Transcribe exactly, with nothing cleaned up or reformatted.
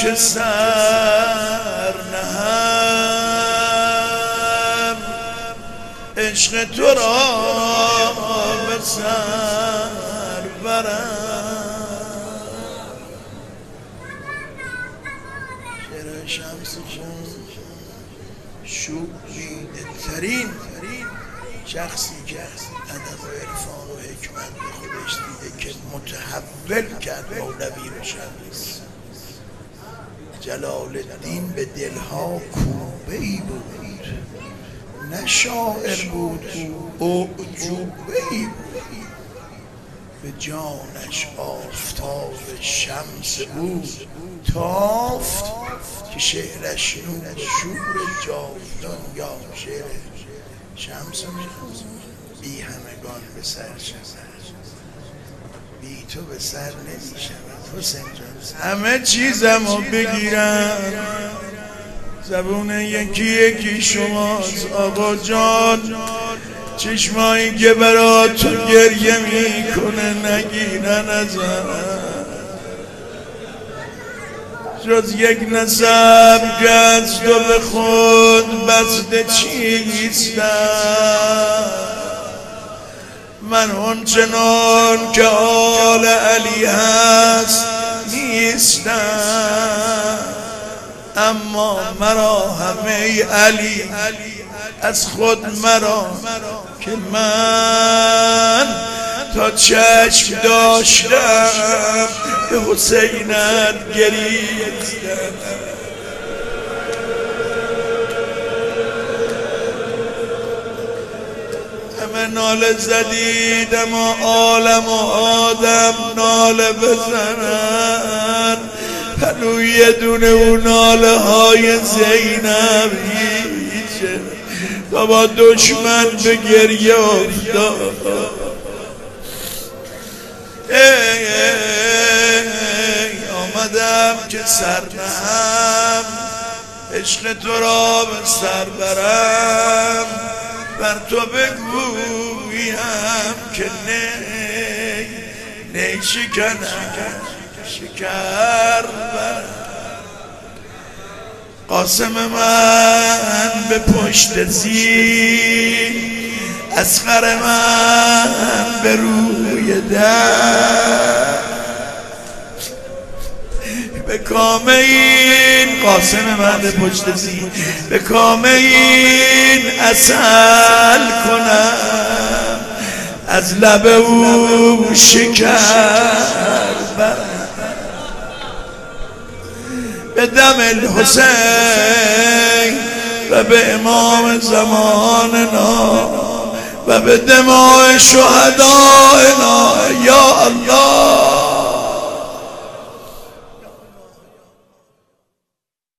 که سر نهم، عشق تو را به سر برم. شعر شمس شوریده ترین شخصی که ادب و عرفان و حکمت به خودش دیده که متحول کرد مولوی رو شمس. جلال الدین به دلها کوبه‌ای بود، نه شاعر بود او اعجوبه‌ای بود. به جانش آفتاب شمس بود تافت، که شعرش نور شور جاودان. یا شعر شمس بی همگان به سر شود، بی تو به سر نمی شود. حسین جان همه چیزمو بگیرم، زبون یکی یکی شماست آقا جان. چشمایی که برا تو گریه میکنه نگیرن ازم، جز یک نسب که از تو به خود بسته چیستم. من همچنان که آل علی هست نیستم، اما مرا همه علی از خود مرا، که من تا چشم داشتم به حسینت گریستم. همه ناله زدید اما عالم و آدم ناله بزنن، پنو یه دونه اون ناله های زینبیشه تا با دشمن به گریه افتاد. ای ای آمدم که سر نهم، عشق تو را به سر برم. بر تو بگویم که نی نی شکنم شکر برم. قاسم من به پشت زین، اصغر من به روی در. به کام این قاسم من به پشت زین، به کام این عسل کنم، از لب او شکر برم. به دم الحسین و به امام زماننا و به دماء شهدائنا یا الله.